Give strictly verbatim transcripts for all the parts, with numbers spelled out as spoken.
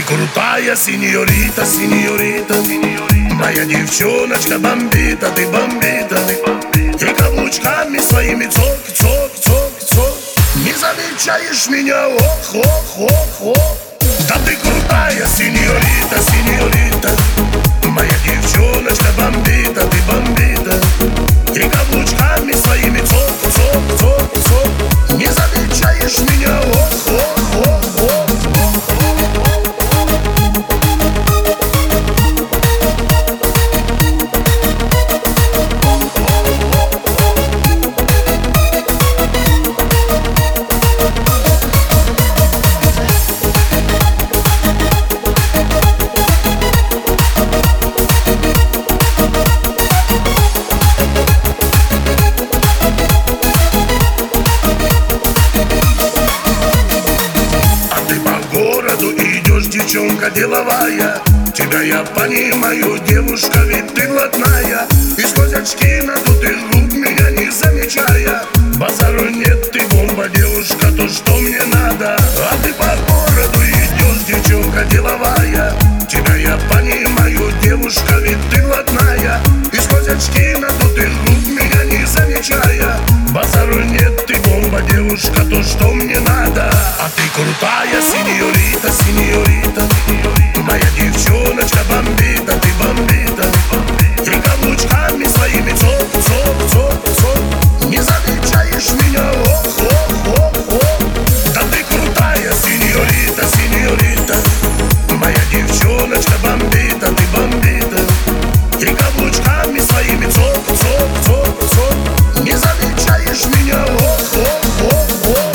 крутая синьорита, синьорита, моя девчоночка бомбита, ты бомбита. И каблучками своими цок, цок, цок, цок. Не замечаешь меня, ох, ох, ох, ох. Да ты крутая синьорита, синьорита, моя девчоночка бомбита, ты бомбита. И каблучками своими цок, цок, цок, цок. Не замечаешь меня, ох, ох, ох, ох. Девчонка деловая, тебя я понимаю, девушка, ведь ты блатная. И сквозь очки надутых губ меня не замечая. Базару нет, ты бомба, девушка, то, что мне надо. А ты по городу идешь, девчонка деловая. Тебя я понимаю, девушка, ведь ты блатная. И сквозь очки надутых губ меня не замечая. Базару нет, ты бомба, девушка, то, что мне надо. А ты крутая синьорита, синьорита, моя девчоночка бомбита, ты бомбита. И каблучками своими цок, цок, цок, цок. Не замечаешь меня, ох, ох, ох, ох. Да ты крутая синьорита, синьорита, моя девчоночка бомбита, ты бомбита. И каблучками своими цок, цок, цок, цок. Не замечаешь меня, ох, ох, ох, ох.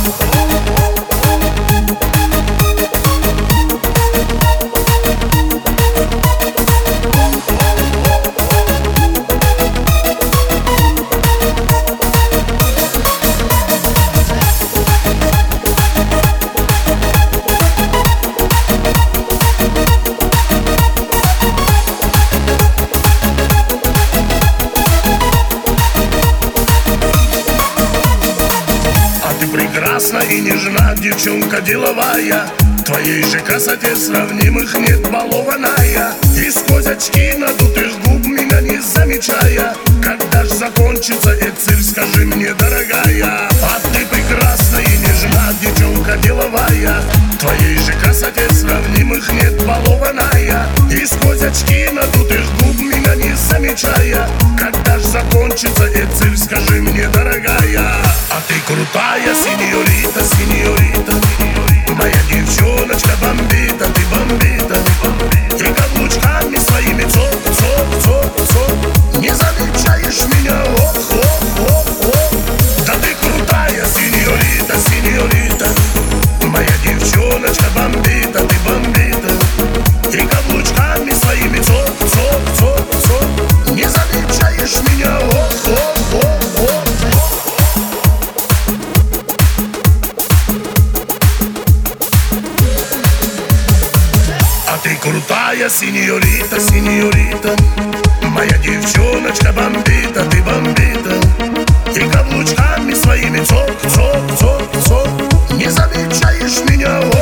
Прекрасна и нежна, девчонка деловая. Твоей же красоте сравнимых нет, балованная. И сквозь очки надутых губ меня не замечая. Когда ж закончится этот цирк, скажи мне, дорогая. А ты прекрасна и нежна, девчонка деловая. Твоей же красоте сравнимых нет, балованная. И сквозь очки надутых губ меня не замечая. Когда ж закончится этот цирк, скажи мне, дорогая. А ты крутая синьорита, синьорита, моя девчоночка бомбита, ты бомбита. И каблучками своими цок, цок, цок, цок. Не замечаешь меня, ох, ох, ох, ох. Да ты крутая синьорита, синьорита, моя девчоночка бомбита, ты бомбита. И каблучками своими цок, цок, цок, цок. Не замечаешь меня, ох, ох, ох, ох. Ты крутая синьорита, синьорита, моя девчоночка бомбита, ты бомбита. И каблучками своими цок, цок, цок, цок. Не замечаешь меня,